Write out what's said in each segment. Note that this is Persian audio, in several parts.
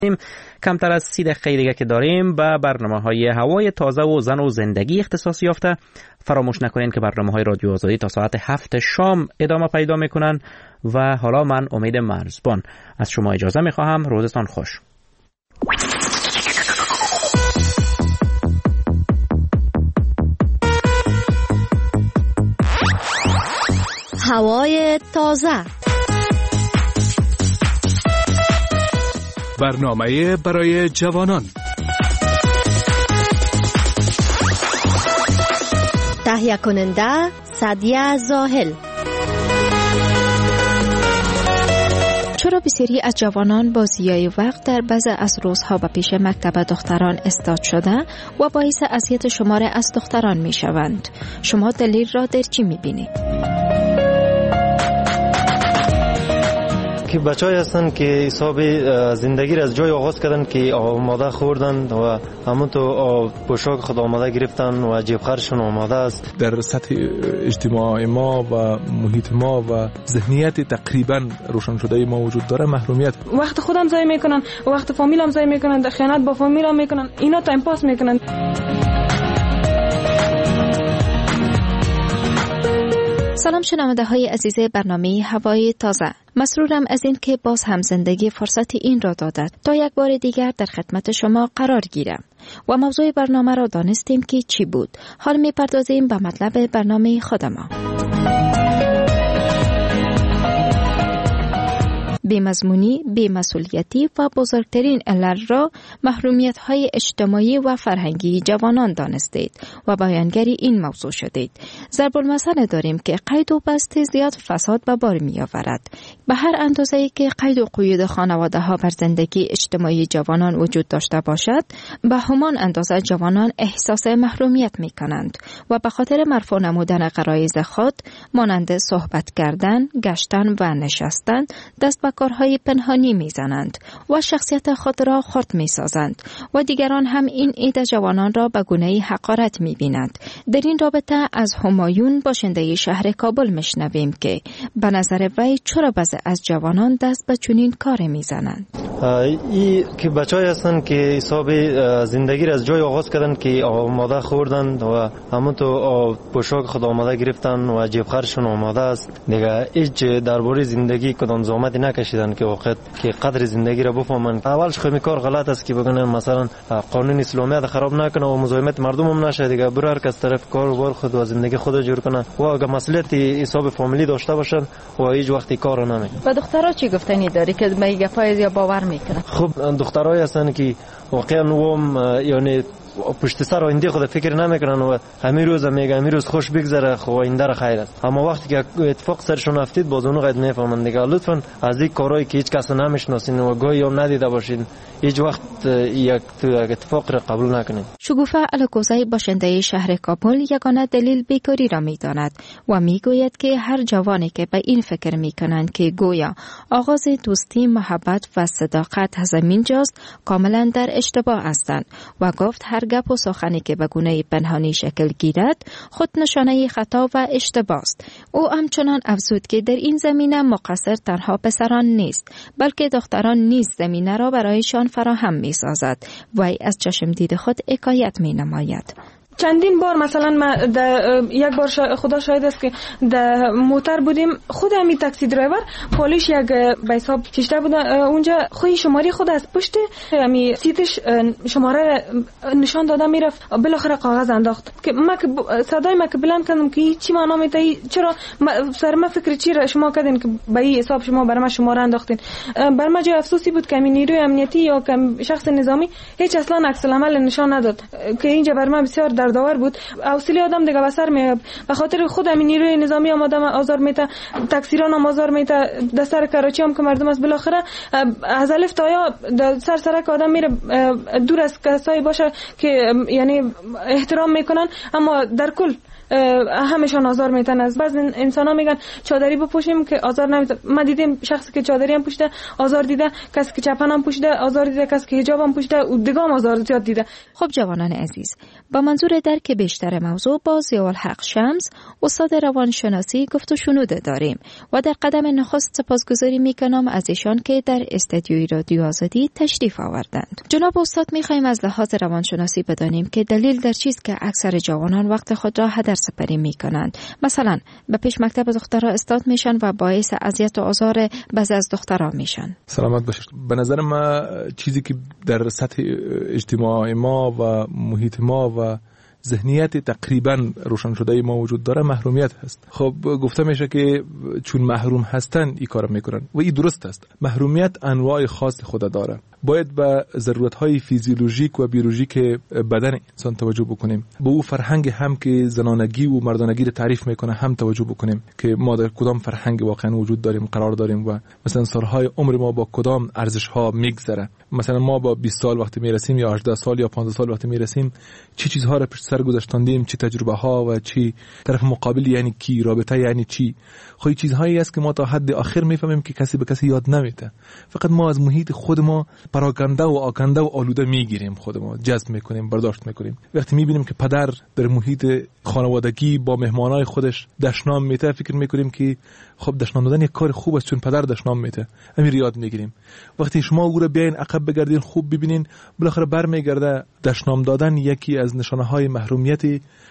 کمتر از 30 دقیقه دیگه که داریم به برنامه‌های هوای تازه و زن و زندگی اختصاص یافته. فراموش نکنین که برنامه‌های رادیو آزادی تا ساعت 7 شام ادامه پیدا میکنن و حالا من امید مرزبان از شما اجازه میخواهم. روزتان خوش. هوای تازه، برنامه برای جوانان. تهیه کننده سعدیه زاهل. چرا بسیاری از جوانان با ضیاع وقت در بعضی از روزها به پیش مکتب دختران استاد شده و باعث اذیت شمار از دختران می شوند؟ شما دلیل را در چی می بینید؟ که بچه‌ای هستن که حساب زندگی را از جای آغاز کردن که آماده خوردن و همونطور پوشاک خود آماده گرفتن و جیب خرجشون آماده است. در سطح اجتماع ما و محیط ما و ذهنیت تقریبا روشن شده ما وجود داره محرومیت. وقت خودم ضایع میکنن، وقت فامیلم ضایع میکنن، خیانت با فامیلم میکنن، اینا تایم پاس میکنن. سلام شنونده های عزیز برنامه هوای تازه. مسرورم از این که باز هم زندگی فرصت این را دادد تا یک بار دیگر در خدمت شما قرار گیرم و موضوع برنامه را دانستیم که چی بود. حال می پردازیم به مطلب برنامه خود ما. بی‌مضمونی، بی‌مسئولیتی و بزرگترین علت را محرومیت‌های اجتماعی و فرهنگی جوانان دانستید و بیانگری این موضوع شدید. ضرب المثل داریم که قید و بست زیاد فساد به بار می‌آورد. به هر اندازه‌ای که قید و قیود خانواده‌ها بر زندگی اجتماعی جوانان وجود داشته باشد، به همان اندازه جوانان احساس محرومیت می‌کنند و به خاطر مرفوع نمودن غرایز خود مانند صحبت کردن، گشتن و نشستن دست به کارهای پنهانی میزنند و شخصیت خود را خرد میسازند و دیگران هم این عده جوانان را به گونه‌ای حقارت میبینند. در این رابطه از همایون باشنده شهر کابل میشنویم که به نظر وی چرا بعضی از جوانان دست به چنین کار میزنند. این که بچه‌ای هستن که حساب زندگی را از جای آغاز کردن که آماده خوردن و همونطور پوشاک خود آماده گرفتن و جیب خرجشون آماده است. دیگه هیچ درباره زندگی کدام زحمتی نکشیدن که وقت که قدر زندگی را بفهمن. اولش خیلی کار غلط است که بگن مثلا قانون اسلامیت خراب نکنه و مزاحمت مردم هم نشه. دیگه برای هر کس طرف کار و بار خود و زندگی خود جور کنه و اگه مسئولیت حساب فامیلی داشته باشن و هیچ وقتی کار نمیکنه. و دخترها چی گفتنی داری که به گپای یا باور میکنه؟ خب دخترای هستن که واقعا و یعنی پشت سر آینده خود فکر نمیکنن و همین روز میگه همین روز خوش بگذره خو آینده را خیر است. اما وقتی که اتفاق سرشون افتید باز اون قید نفهمن. دیگه لطفا از این کارهایی که هیچ کس نمیشناسین و گاهی هم ندیده باشین هیچ وقت یک اتفاق را قبول نکنین. شگوفه الکوزی باشنده شهر کابل یگانه دلیل بیکاری را میداند و میگوید که هر جوانی که به این فکر میکنند که گویا آغاز دوستی، محبت و صداقت از همین جاست کاملا در اشتباه هستند و گفت هر گپ و سخنی که به گونه پنهانی شکل گیرد خود نشانه خطا و اشتباه است. او همچنان افزود که در این زمینه مقصر تنها پسران نیست بلکه دختران نیز زمینه را برایشان فراهم می سازد و از چشم دید خود حکایت می نماید. چندین بار مثلا ما یک بار خدا شاهد است که در موتر بودیم خود همین تاکسی درایور پلیس یک به حساب کشته بود اونجا خوی شماره خود از پشت همین سیتش شماره نشان داده میرفت بالاخره کاغذ انداخت که ما صدای ما که بلند کردم که چی معنا میده چرا سر ما فکر چی را شما کردین که به این حساب شما برای ما شماره انداختین. بر ما جای افسوسی بود که همین نیروی امنیتی یا که شخص نظامی هیچ اصلا عکس العمل نشان نداد که اینجا بر ما بسیار دردآور بود. حوصله آدم دیگه بسر میاد به خاطر خود همین نیروی نظامی آمدم آزار میته، تاکسیران هم آزار میته، دستر کراچی هم که مردم است بالاخره از الف تا یا سرک آدم میره دور از کسایی باشه که یعنی احترام میکنن اما در کل همشان آزار میتن. از بعض انسانا میگن چادری بپوشیم که آزار نمیتن. ما دیدیم شخصی که چادری هم پوشیده آزار دیده، کسی که چپن هم پوشیده آزار دیده، کسی که حجاب هم پوشیده و دیگه هم آزار زیاد دیده. خب جوانان عزیز، با منظور درک بیشتر موضوع با ضیاءالحق شمس استاد روانشناسی گفت و شنود داریم و در قدم نخست سپاسگزاری میکنم از ایشان که در استودیوی رادیو آزادی تشریف آوردند. جناب استاد، میخوایم از لحاظ روانشناسی بدانیم که دلیل در چیست که اکثر جوانان وقت خود را هدر سپری میکنند. مثلا به پیش مکتب دخترها استاد میشن و باعث اذیت و آزار بعضی از دخترها میشن. سلامت باشید. به نظر من چیزی که در سطح اجتماع ما و محیط ما و ذهنیت تقریبا روشن شده ما وجود داره محرومیت هست. خب گفته میشه که چون محروم هستن این کارو میکنن و این درست است. محرومیت انواع خاص خود داره. باید به ضرورت‌های فیزیولوژیک و بیولوژیک بدن انسان توجه بکنیم. به او فرهنگ هم که زنانگی و مردانگی رو تعریف میکنه هم توجه بکنیم که ما در کدام فرهنگ واقعا وجود داریم، قرار داریم و مثلا سالهای عمر ما با کدام ارزش‌ها میگذره. مثلا ما با 20 سال وقتی میرسیم یا 18 سال یا 15 سال وقتی میرسیم چه چیزها رو پشت سر گذاشتیم، چه تجربه ها و چه طرف مقابل یعنی کی، رابطه یعنی چی. خب چیزهایی است که ما تا حد آخر میفهمیم که کسی به کسی یاد نمیده. فقط ما از محیط خود ما پراکنده و آکنده و آلوده میگیریم، خود ما جذب میکنیم، برداشت میکنیم. وقتی میبینیم که پدر در محیط خانوادگی با مهمانای خودش دشنام میده، فکر میکنیم که خب دشنام دادن یک کار خوب است چون پدر دشنام میده، همین یاد میگیریم. وقتی شما او رو بیاین عقب بگردین خوب ببینین، بالاخره برمیگرده دشنام دادن یکی از نشانه های محرومیت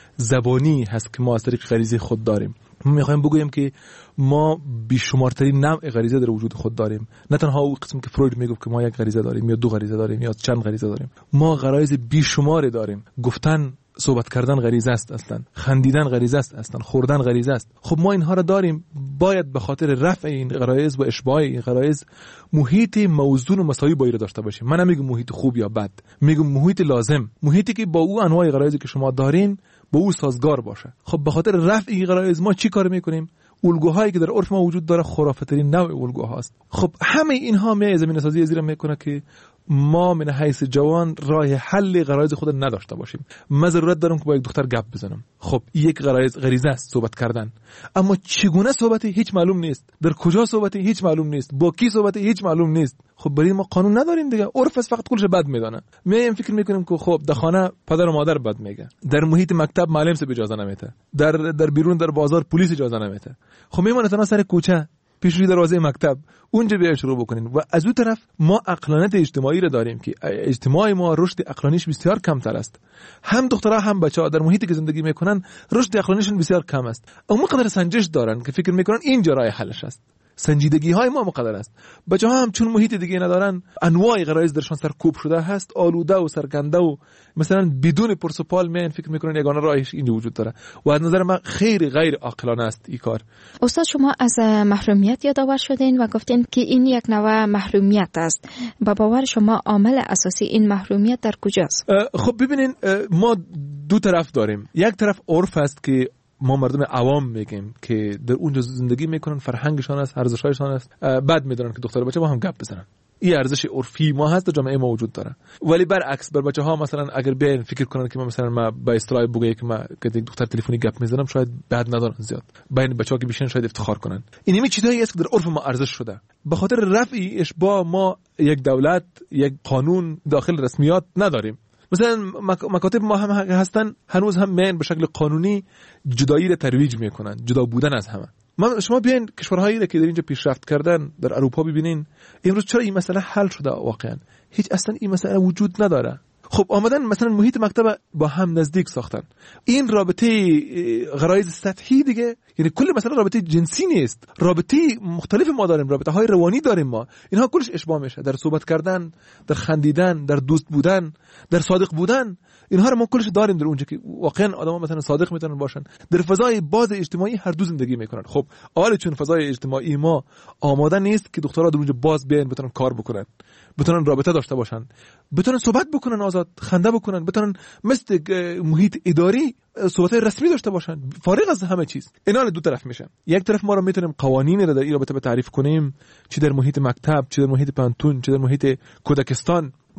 زبانی هست که ما از طریق غریزه خود داریم. ما میخوایم بگوییم که ما بیشمارترین نوع غریزه در وجود خود داریم. نه تنها اون قسم که فروید میگفت که ما یک غریزه داریم یا دو غریزه داریم یا چند غریزه داریم، ما غرایز بیشمار داریم. گفتن، صحبت کردن غریزه است اصلا، خندیدن غریزه است اصلا، خوردن غریزه است. خب ما اینها را داریم. باید به خاطر رفع این غرایز و اشباع این غرایز محیط موزون و مساوی باید داشته باشیم. من نمیگم محیط خوب یا بد، میگم محیط لازم، محیطی که با او انواع غرایزی که شما دارین با او سازگار باشه. خب به خاطر رفع این غرایز ما چی کار میکنیم؟ الگوهایی که در عرف ما وجود داره خرافترین نوع الگوهاست. خب همه اینها می زمینه سازی زیر میکنه که ما من حیث جوان راه حل غرایز خود نداشته باشیم. من ضرورت دارم که با یک دختر گپ بزنم. خب یک غریزه است صحبت کردن، اما چگونه صحبتی هیچ معلوم نیست، در کجا صحبتی هیچ معلوم نیست، با کی صحبتی هیچ معلوم نیست. خب برای ما قانون نداریم دیگه. عرف است فقط کلش بد میدانه. میایم فکر میکنیم که خب در خانه پدر و مادر بد میگه، در محیط مکتب معلم سه اجازه نمیده، در بیرون در بازار پلیس اجازه نمیده. خب میمونه تنها سر کوچه پیش روی دروازه مکتب اونجا بیا شروع بکنین. و از اون طرف ما عقلانیت اجتماعی رو داریم که اجتماع ما رشد عقلانیش بسیار کمتر است. هم دخترها هم بچه‌ها در محیطی که زندگی میکنن رشد عقلانیشون بسیار کم است. اما قدر سنجش دارن که فکر میکنن اینجا راه حلش است. سنجیدگی های ما مقدر است. بچه‌ها هم چون محیط دیگه ندارن، انواع غرایز درشان سرکوب شده هست، آلوده و سرگنده و مثلا بدون پرسپال میان فکر میکنن یگانه راهش اینجا وجود داره و از نظر من غیر عاقلانه است این کار. استاد، شما از محرومیت یادآور شدین و گفتین که این یک نوع محرومیت است. با باور شما عامل اساسی این محرومیت در کجاست؟ خب ببینین، ما دو طرف داریم. یک طرف عرف است که ما مردم عوام میگیم که در اونجا زندگی میکنن، فرهنگشان است، ارزش‌هایشان است، بعد میدونن که دختر و بچه با هم گپ بزنن. این ارزش عرفی ما هست، در جامعه ما وجود داره. ولی برعکس بر بچه‌ها مثلا اگر بیان فکر کنن که ما با اصطلاح بگویم که ما که دختر تلفنی گپ میزنم، شاید بد ندارن زیاد. بین بچه‌ها که بیشتر شاید افتخار کنن. این چیزایی است که در عرف ما ارزش شده. به خاطر رفع اشباع ما یک دولت، یک قانون داخل رسمیات نداریم. مثلا مکاتب ما هم هستن هنوز هم من به شکل قانونی جدایی را ترویج میکنن، جدا بودن از همه. شما بیاین کشورهایی که در اینجا پیشرفت کردن در اروپا ببینین امروز چرا این مسئله حل شده. واقعا هیچ اصلا این مسئله وجود نداره. خب آمدن مثلا محیط مکتب با هم نزدیک ساختن. این رابطه غرایز سطحی دیگه، یعنی کل مثلا رابطه جنسی نیست، رابطه مختلف ما داریم، رابطه های روانی داریم ما. اینها کلش اشباع میشه در صحبت کردن، در خندیدن، در دوست بودن، در صادق بودن. اینها رو ما کلش داریم در اونجا که واقعا آدما مثلا صادق میتونن باشن، در فضای باز اجتماعی هر دو زندگی میکنن. خب حالا چون فضای اجتماعی ما آماده نیست که دخترها در اونجا باز بیان بتونن کار بکنن، بتونن رابطه داشته باشن، بتونن صحبت بکنن، آزاد خنده بکنن، بتونن مثل محیط اداری صحبت رسمی داشته باشن، فارغ از همه چیز. اینا دو طرف میشن. یک طرف ما رو میتونیم قوانینی رو در این رابطه تعریف کنیم، چه در محیط مکتب، چه در محیط پانتون، چه در محیط کودکستان.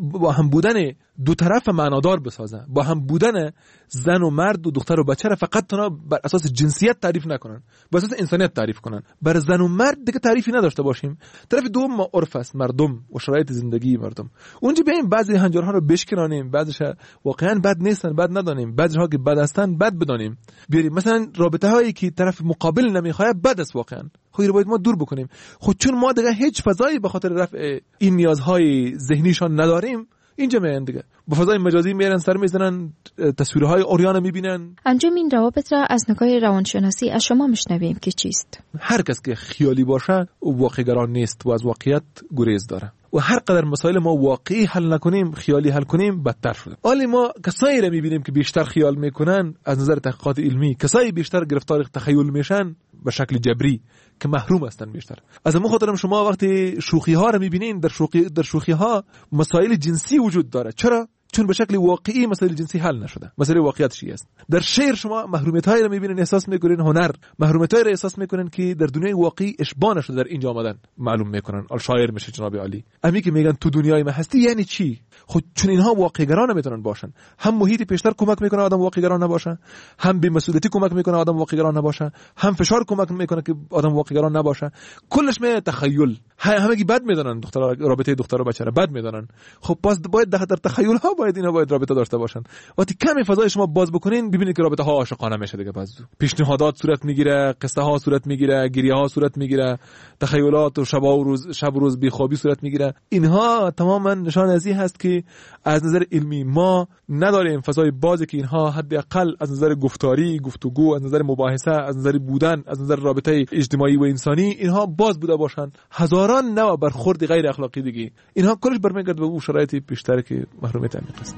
با هم بودن دو طرف معنادار بسازن، با هم بودن زن و مرد و دختر و بچه را فقط تنها بر اساس جنسیت تعریف نکنن، بر اساس انسانیت تعریف کنن. بر زن و مرد دیگه تعریفی نداشته باشیم. طرف دوم ما عرف است، مردم و شرایط زندگی مردم. اونجا بیایم بعضی هنجارها رو بشکنانیم، بعضیش واقعا بد نیستن بد ندانیم، بعضیها که بد هستن بد بدانیم. بیاریم مثلا رابطه هایی که طرف مقابل نمیخواد بد است واقعا، خب رو باید ما دور بکنیم. خب چون ما دیگه هیچ فضایی به خاطر رفع این نیازهای ذهنیشان نداریم، اینجا میان دیگه با فضای مجازی میرن سر میزنن، تصویرهای اوریان میبینن. انجام این روابط را از نگاه روانشناسی از شما میشنویم که چیست؟ هر کس که خیالی باشه واقع‌گرا نیست و از واقعیت گریز داره و هر قدر مسائل ما واقعی حل نکنیم خیالی حل کنیم بدتر شده. حالا ما کسایی را میبینیم که بیشتر خیال میکنن از نظر تحقیقات علمی، کسایی بیشتر گرفتار تخیل میشن به شکل جبری که محروم هستن بیشتر. از همون خاطر شما وقتی شوخی ها را میبینین در شوخی ها مسائل جنسی وجود داره. چرا؟ چون به شکل واقعی مسائل جنسی حل نشده. مسئله واقعیت چی است؟ در شعر شما محرومیت‌هایی را می‌بینید، احساس می‌کنین، هنر محرومیت‌هایی را احساس می‌کنین که در دنیای واقعی اشباع نشده در اینجا آمدن معلوم می‌کنن. شاعر میشه جناب عالی. امی که میگن تو دنیای ما هستی یعنی چی؟ خود چون اینها واقع‌گرا نمیتونن باشن. هم محیط پیشتر کمک میکنه آدم واقع‌گرا نباشه، هم بی‌مسئولیتی کمک میکنه آدم واقع‌گرا نباشه، هم فشار کمک میکنه که آدم واقع‌گرا نباشه. کلش می تخیل. همگی بد میدونن دختر رابطه دختر و بچه را بد میدونن. خب باز باید در تخیل ها باید اینا باید رابطه داشته باشن. وقتی کمی فضای شما باز بکنین ببینید که رابطه ها عاشقانه میشه دیگه. باز پیشنهادات صورت میگیره، قصه ها صورت میگیره، گریه ها صورت میگیره، تخیلات و شب و روز بیخوابی صورت میگیره. اینها تماما نشان از این هست که از نظر علمی ما نداریم فضای بازی که اینها حداقل از نظر گفتاری، گفتگو، از نظر مباحثه، از نظر بودن، از نظر رابطه اجتماعی و انسانی اینها باز بوده باشن. هزاران نوع برخورد غیر اخلاقی دیگه اینها کلش برمیگرده به اون شرایطی بیشتر که محرومیت عمیق است.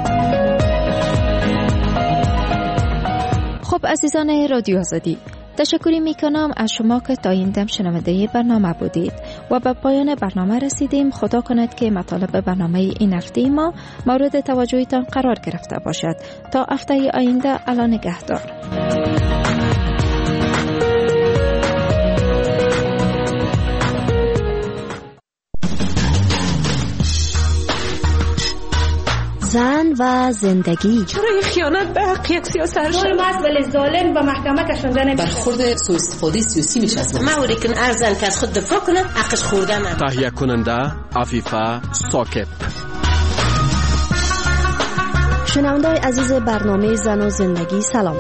خب عزیزان رادیو آزادی، تشکری میکنم از شما که تا این دم شنونده برنامه بودید و به پایان برنامه رسیدیم. خدا کند که مطالب برنامه این هفته ما مورد توجهتان قرار گرفته باشد. تا هفته آینده، الا نگهدار. زن و زندگی. چرا این خیانت به حق یک سیاست ظلم است ولی ظالم به محکمه کشانده نمیشه. برخورد سوء استفاده سیاسی میشه از موری که ارزن که از خود دفاع کنه حقش خوردن. تهیه کننده عفیفه ساکت. شنونده‌های عزیز برنامه زن و زندگی سلام.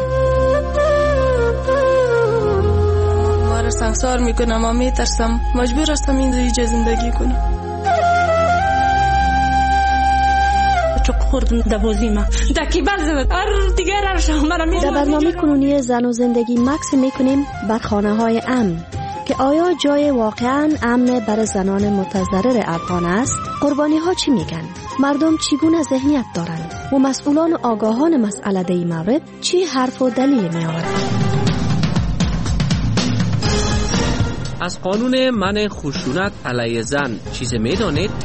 ما را سنگسار میکنم و میترسم، مجبور هستم اینجا زندگی کنم. چوک خوردم دبوزی ما دکی برزد دیگر ارشم برم. در برنامه کنونی زن و زندگی مکس میکنیم بر خانه های امن که آیا جای واقعا امن برای زنان متضرر افغان است؟ قربانی ها چی میگن؟ مردم چگونه ذهنیت دارند؟ و مسئولان و آگاهان مسئله در این مورد چی حرف و دلیل میآورند؟ از قانون منع خشونت علیه زن چیز میدانید؟